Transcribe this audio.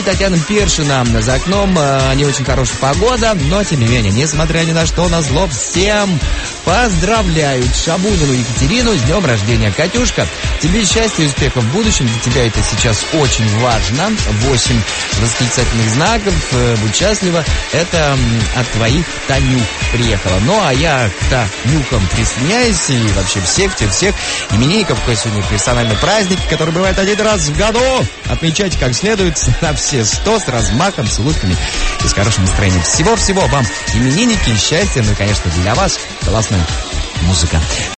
и Татьяна Першина. За окном не очень хорошая погода, но тем не менее, несмотря ни на что, назло всем поздравляют Шабунину Екатерину с днем рождения. Катюшка, тебе счастья и успехов в будущем. Для тебя это сейчас очень важно. 8 восклицательных знаков. Будь счастлива. Это от твоих Танюх приехала. Ну, а я к Танюхам присоединяюсь. И вообще всех именинников, какой сегодня персональный праздник, который бывает один раз в году. Отмечайте как следует на все 100 с размахом, с улыбками и с хорошим настроением. Всего-всего вам, именинники, счастья, ну и, конечно, для вас классная музыка.